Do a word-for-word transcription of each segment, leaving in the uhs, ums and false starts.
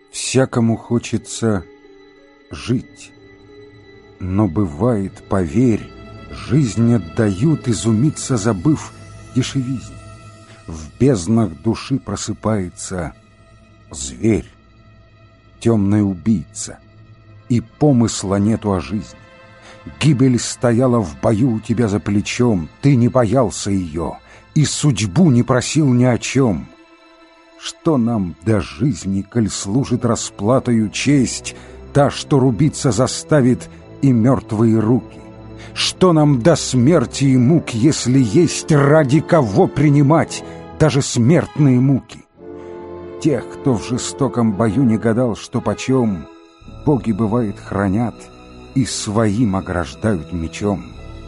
Всякому хочется жить, но бывает, поверь, жизнь отдают, изумиться забыв дешевизне. В безднах души просыпается зверь, темный убийца, и помысла нету о жизни. Гибель стояла в бою у тебя за плечом, ты не боялся ее и судьбу не просил ни о чем. Что нам до жизни, коль служит расплатою честь, та, что рубиться заставит и мертвые руки? Что нам до смерти и мук, если есть ради кого принимать даже смертные муки? Тех, кто в жестоком бою не гадал, что почем, боги, бывает, хранят и своим ограждают мечом.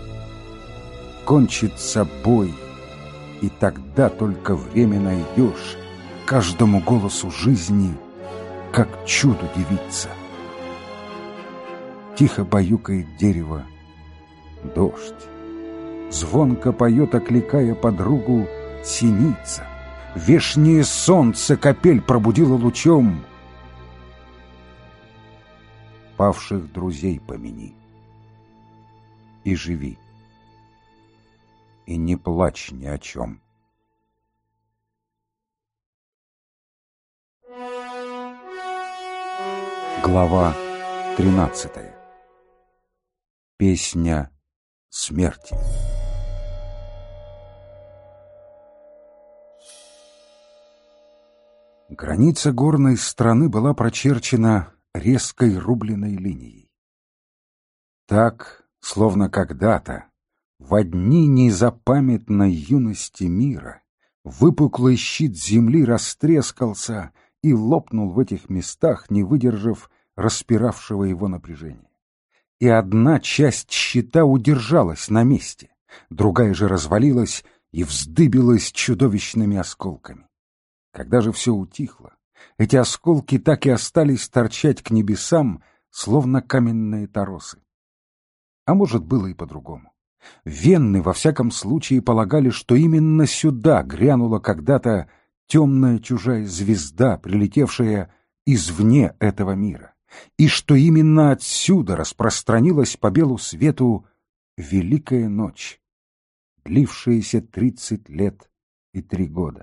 Кончится бой, и тогда только время найдешь каждому голосу жизни, как чуду дивиться. Тихо баюкает дерево дождь, звонко поет, окликая подругу, синица. Вешнее солнце капель пробудило лучом. Павших друзей помяни и живи, и не плачь ни о чем. Глава тринадцатая. Песня смерти. Граница горной страны была прочерчена резкой рубленой линией. Так, словно когда-то, во дни незапамятной юности мира, выпуклый щит земли растрескался и лопнул в этих местах, не выдержав распиравшего его напряжения. И одна часть щита удержалась на месте, другая же развалилась и вздыбилась чудовищными осколками. Когда же все утихло, эти осколки так и остались торчать к небесам, словно каменные торосы. А может, было и по-другому. Венны, во всяком случае, полагали, что именно сюда грянула когда-то темная чужая звезда, прилетевшая извне этого мира, и что именно отсюда распространилась по белу свету Великая ночь, длившаяся тридцать лет и три года.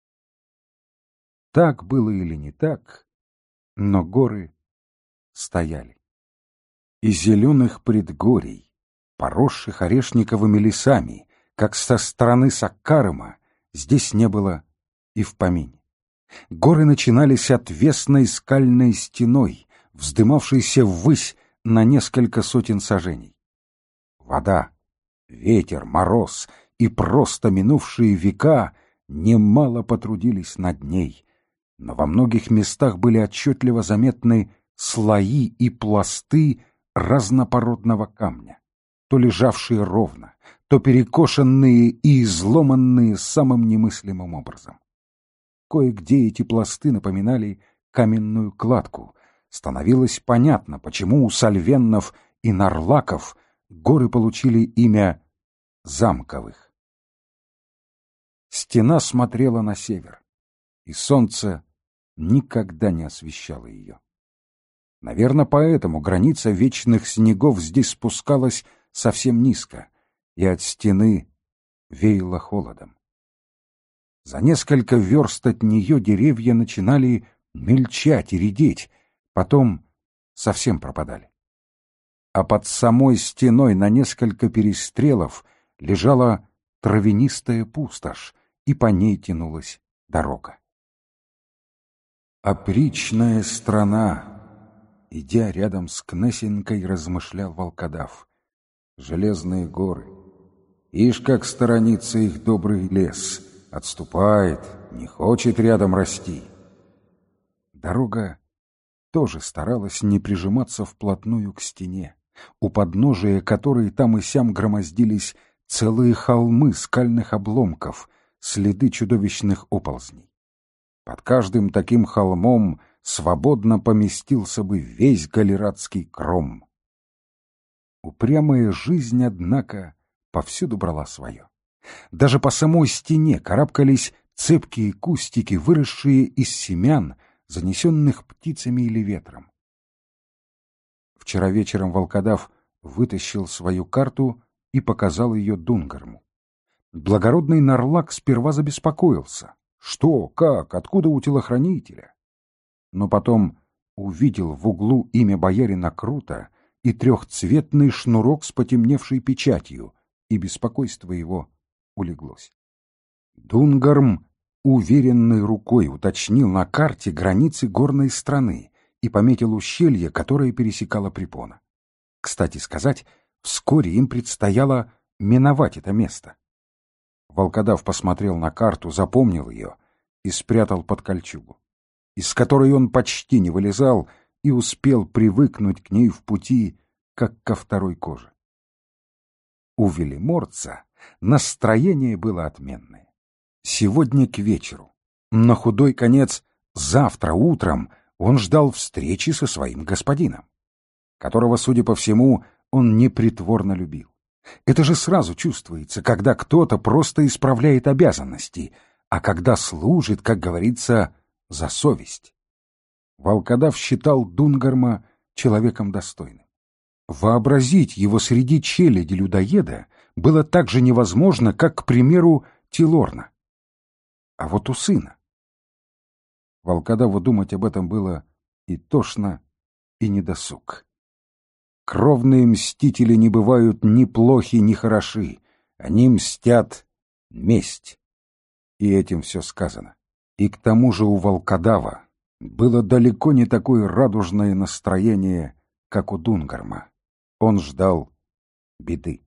Так было или не так, но горы стояли. И зеленых предгорий, поросших орешниковыми лесами, как со стороны Саккарыма, здесь не было и в помине. Горы начинались отвесной скальной стеной, вздымавшейся ввысь на несколько сотен саженей. Вода, ветер, мороз и просто минувшие века немало потрудились над ней, но во многих местах были отчетливо заметны слои и пласты разнопородного камня, то лежавшие ровно, то перекошенные и изломанные самым немыслимым образом. Кое-где эти пласты напоминали каменную кладку. Становилось понятно, почему у сальвеннов и нарлаков горы получили имя замковых. Стена смотрела на север, и солнце никогда не освещало ее. Наверное, поэтому граница вечных снегов здесь спускалась совсем низко, и от стены веяло холодом. За несколько верст от нее деревья начинали мельчать и редеть, потом совсем пропадали. А под самой стеной на несколько перестрелов лежала травянистая пустошь, и по ней тянулась дорога. Опричная страна, идя рядом с Кнесинкой, размышлял волкодав. Железные горы, ишь как сторонится их добрый лес, отступает, не хочет рядом расти. Дорога тоже старалась не прижиматься вплотную к стене, у подножия которой там и сям громоздились целые холмы скальных обломков, следы чудовищных оползней. Под каждым таким холмом свободно поместился бы весь галератский кром. Упрямая жизнь, однако, повсюду брала свое. Даже по самой стене карабкались цепкие кустики, выросшие из семян, занесенных птицами или ветром. Вчера вечером волкодав вытащил свою карту и показал ее Дунгарму. Благородный Нарлак сперва забеспокоился. Что, как, откуда у телохранителя? Но потом увидел в углу имя боярина Крута и трехцветный шнурок с потемневшей печатью, и беспокойство его улеглось. Дунгарм уверенной рукой уточнил на карте границы горной страны и пометил ущелье, которое пересекало Препона. Кстати сказать, вскоре им предстояло миновать это место. Волкодав посмотрел на карту, запомнил ее и спрятал под кольчугу, из которой он почти не вылезал и успел привыкнуть к ней в пути, как ко второй коже. У велиморца настроение было отменное. Сегодня к вечеру, на худой конец завтра утром, он ждал встречи со своим господином, которого, судя по всему, он непритворно любил. Это же сразу чувствуется, когда кто-то просто исправляет обязанности, а когда служит, как говорится, за совесть. Волкодав считал Дунгарма человеком достойным. Вообразить его среди челяди-людоеда было так же невозможно, как, к примеру, Тилорна. А вот у сына. Волкодаву думать об этом было и тошно, и недосуг. Кровные мстители не бывают ни плохи, ни хороши. Они мстят месть. И этим все сказано. И к тому же у волкодава было далеко не такое радужное настроение, как у Дунгарма. Он ждал беды.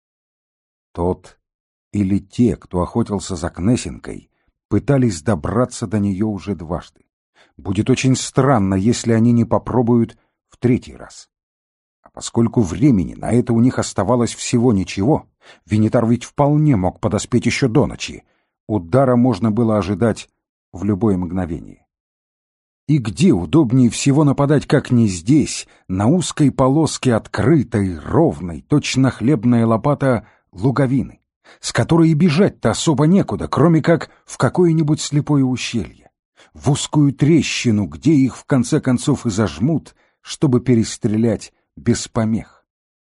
Тот или те, кто охотился за Кнесинкой, пытались добраться до нее уже дважды. Будет очень странно, если они не попробуют в третий раз. А поскольку времени на это у них оставалось всего ничего, Венитар ведь вполне мог подоспеть еще до ночи. Удара можно было ожидать в любое мгновение. И где удобнее всего нападать, как не здесь, на узкой полоске открытой, ровной, точно хлебная лопата луговины, с которой и бежать-то особо некуда, кроме как в какое-нибудь слепое ущелье, в узкую трещину, где их в конце концов и зажмут, чтобы перестрелять без помех.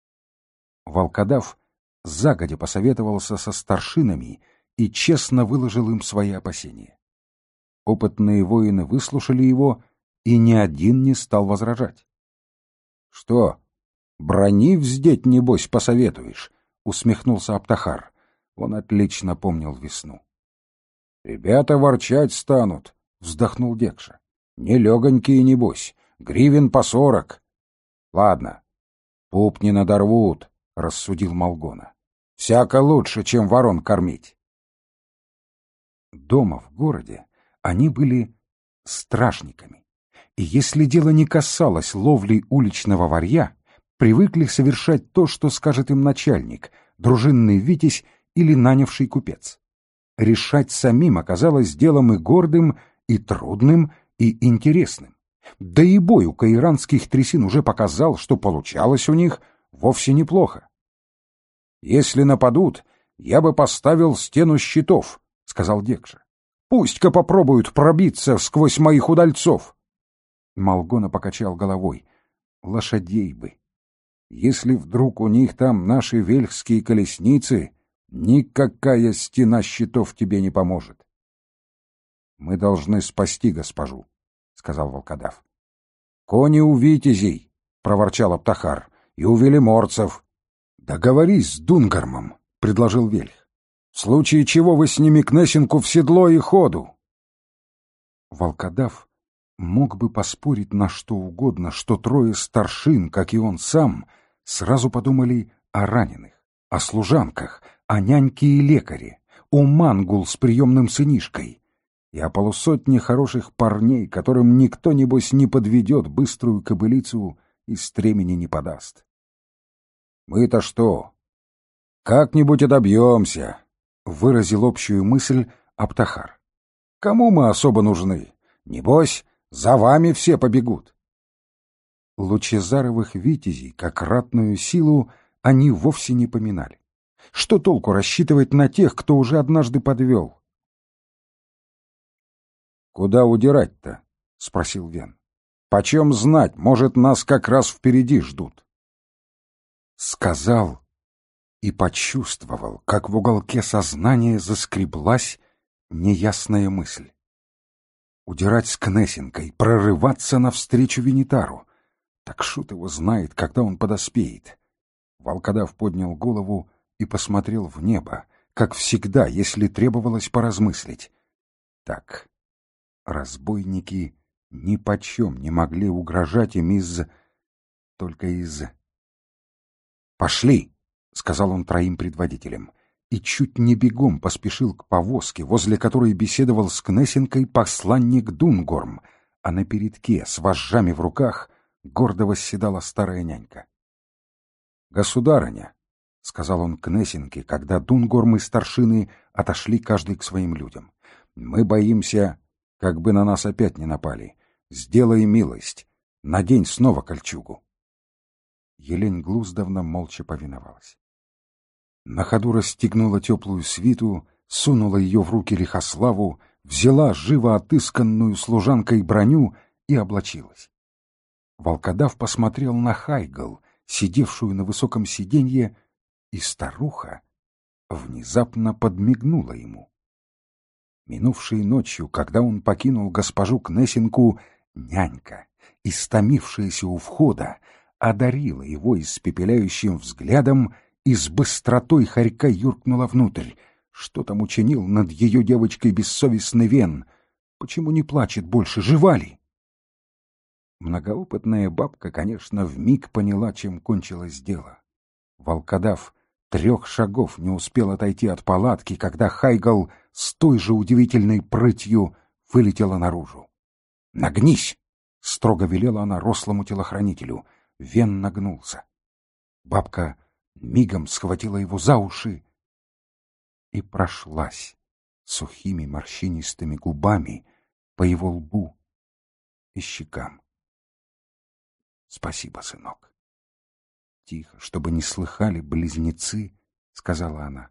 Волкодав загодя посоветовался со старшинами и честно выложил им свои опасения. Опытные воины выслушали его, и ни один не стал возражать. — Что, брони вздеть, небось, посоветуешь? — усмехнулся Аптахар. Он отлично помнил весну. — Ребята ворчать станут, — вздохнул Декша. — Нелегонькие, небось, гривен по сорок. — Ладно, пуп не надорвут, — рассудил Малгона. — Всяко лучше, чем ворон кормить. Дома в городе они были стражниками, и если дело не касалось ловли уличного варья, привыкли совершать то, что скажет им начальник, дружинный витязь или нанявший купец. Решать самим оказалось делом и гордым, и трудным, и интересным. Да и бой у каиранских трясин уже показал, что получалось у них вовсе неплохо. «Если нападут, я бы поставил стену щитов», — сказал Декша. «Пусть-ка попробуют пробиться сквозь моих удальцов». Малгона покачал головой. «Лошадей бы. Если вдруг у них там наши вельхские колесницы, никакая стена щитов тебе не поможет». «Мы должны спасти госпожу», — сказал волкодав. «Кони у витязей», — проворчал Аптахар, — «и у велиморцев». «Договорись с Дунгармом», — предложил Вельх. «В случае чего вы с ними Кнесинку в седло и ходу». Волкодав мог бы поспорить на что угодно, что трое старшин, как и он сам, сразу подумали о раненых, о служанках, о няньке и лекаре, о мангул с приемным сынишкой и о полусотне хороших парней, которым никто, небось, не подведет быструю кобылицу и стремени не подаст. «Мы-то что? Как-нибудь одобьемся», — выразил общую мысль Аптахар. «Кому мы особо нужны? Небось, за вами все побегут». Лучезаровых витязей, как ратную силу, они вовсе не поминали. Что толку рассчитывать на тех, кто уже однажды подвел? «Куда удирать-то?» — спросил Вен. — Почем знать, может, нас как раз впереди ждут. Сказал и почувствовал, как в уголке сознания заскреблась неясная мысль. Удирать с Кнесинкой, прорываться навстречу Венитару. Так шут его знает, когда он подоспеет. Волкодав поднял голову и посмотрел в небо, как всегда, если требовалось поразмыслить. Так, разбойники нипочем не могли угрожать им из... только из... «Пошли!» — сказал он троим предводителям, и чуть не бегом поспешил к повозке, возле которой беседовал с Кнесинкой посланник Дунгорм, а на передке с вожжами в руках гордо восседала старая нянька. «Государыня», — сказал он Кнесинке, когда Дунгорм и старшины отошли каждый к своим людям, — «мы боимся, как бы на нас опять не напали. Сделай милость, надень снова кольчугу». Елень Глуздовна молча повиновалась. На ходу расстегнула теплую свиту, сунула ее в руки Лихославу, взяла живо отысканную служанкой броню и облачилась. Волкодав посмотрел на Хайгл, сидевшую на высоком сиденье, и старуха внезапно подмигнула ему. Минувшей ночью, когда он покинул госпожу Кнесинку, нянька, истомившаяся у входа, одарила его испепеляющим взглядом и с быстротой хорька юркнула внутрь. Что там учинил над ее девочкой бессовестный Вен? Почему не плачет больше? Жива ли? Многоопытная бабка, конечно, вмиг поняла, чем кончилось дело. Волкодав трех шагов не успел отойти от палатки, когда Хайгл с той же удивительной прытью вылетела наружу. «Нагнись!» — строго велела она рослому телохранителю. Вен нагнулся. Бабка мигом схватила его за уши и прошлась сухими морщинистыми губами по его лбу и щекам. — Спасибо, сынок. — Тихо, чтобы не слыхали близнецы, — сказала она.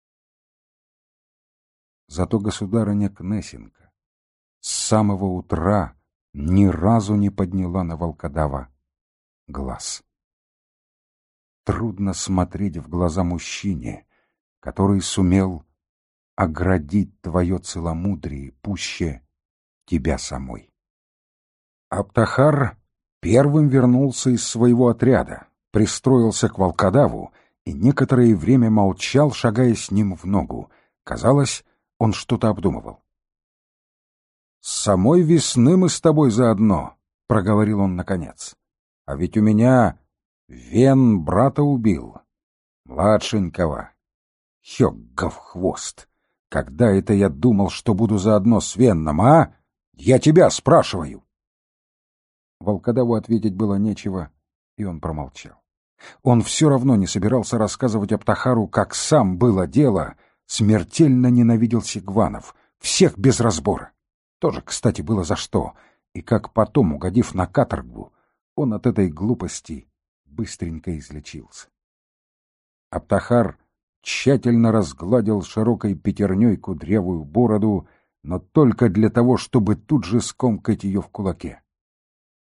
Зато государыня Кнесинка с самого утра ни разу не подняла на волкодава глаз. Трудно смотреть в глаза мужчине, который сумел оградить твое целомудрие пуще тебя самой. Аптахар первым вернулся из своего отряда, пристроился к волкодаву и некоторое время молчал, шагая с ним в ногу. Казалось, он что-то обдумывал. — С самой весны мы с тобой заодно, — проговорил он наконец. — А ведь у меня Вен брата убил, младшенького. Хёггов хвост! Когда это я думал, что буду заодно с Венном, а? Я тебя спрашиваю! Волкодаву ответить было нечего, и он промолчал. Он все равно не собирался рассказывать Аптахару, как сам было дело, смертельно ненавидел Сигванов, всех без разбора. Тоже, кстати, было за что, и как потом, угодив на каторгу, он от этой глупости быстренько излечился. Аптахар тщательно разгладил широкой пятерней кудрявую бороду, но только для того, чтобы тут же скомкать ее в кулаке.